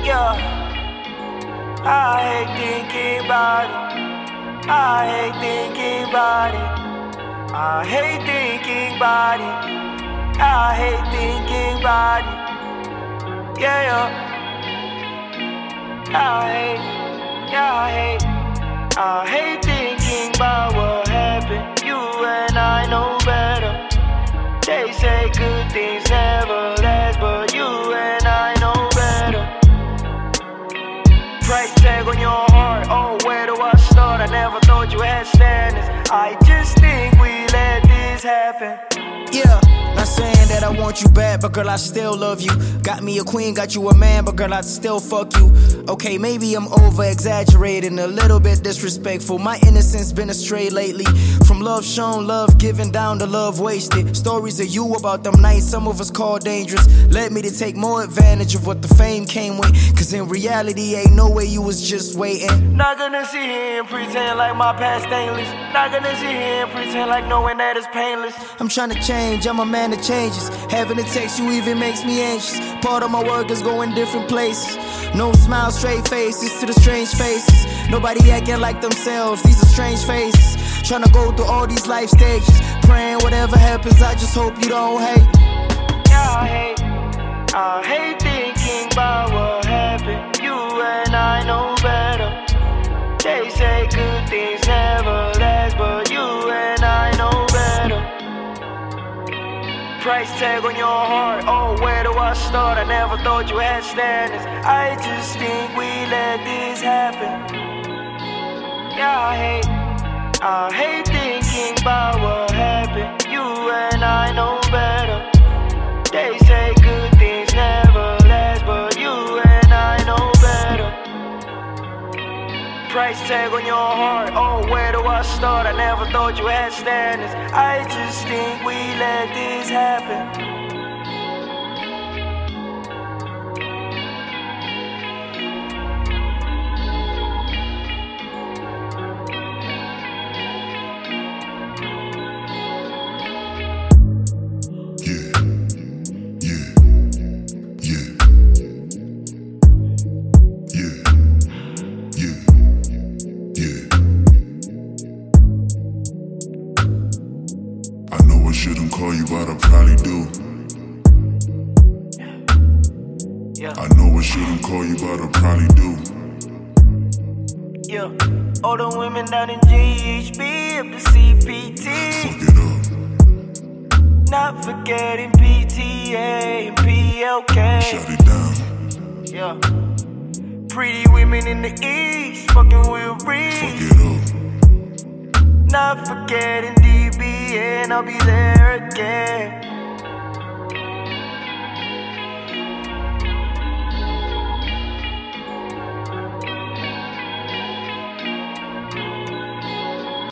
Yeah, I hate thinking about it. I hate thinking about it. I hate thinking about it. I hate thinking about it. Yeah, I hate thinking about what happened. You and I know better. They say good things never last, but you and I know better. Price tag on your heart, oh where do I start? I never thought you had standards. I just think we let this happen. Yeah, not saying that I want you bad, but girl, I still love you. Got me a queen, got you a man, but girl, I'd still fuck you. Okay, maybe I'm over-exaggerating, a little bit disrespectful. My innocence been astray lately. From love shown, love given, down to love wasted. Stories of you about them nights some of us call dangerous led me to take more advantage of what the fame came with. Cause in reality, ain't no way you was just waiting. Not gonna sit here and pretend like my past stainless. Not gonna sit here and pretend like knowing that it's painless. I'm trying to change, I'm a man that changes. Having to text you even makes me anxious. Part of my work is going different places. No smile, straight faces to the strange faces. Nobody acting like themselves, these are strange faces. Trying to go through all these life stages. Praying whatever happens, I just hope you don't hate. Yeah, I hate thinking about what happened. You and I know better. They say good things never last, but you and I know better. Price tag on your heart, oh where do I start? I never thought you had standards. I just think we let this happen. Yeah, I hate thinking about what happened. You and I know better. They say good things never last, but you and I know better. Price tag on your heart, oh where do I start? I never thought you had standards. I just think we let this happen. I shouldn't call you, but I probably do. I know I shouldn't call you, but I probably do. Yeah, all the women down in GHB up to CPT. Fuck it up. Not forgetting PTA and PLK. Shut it down. Yeah, pretty women in the East fucking with Reed. Fuck it up. Not forgetting DB and I'll be there again.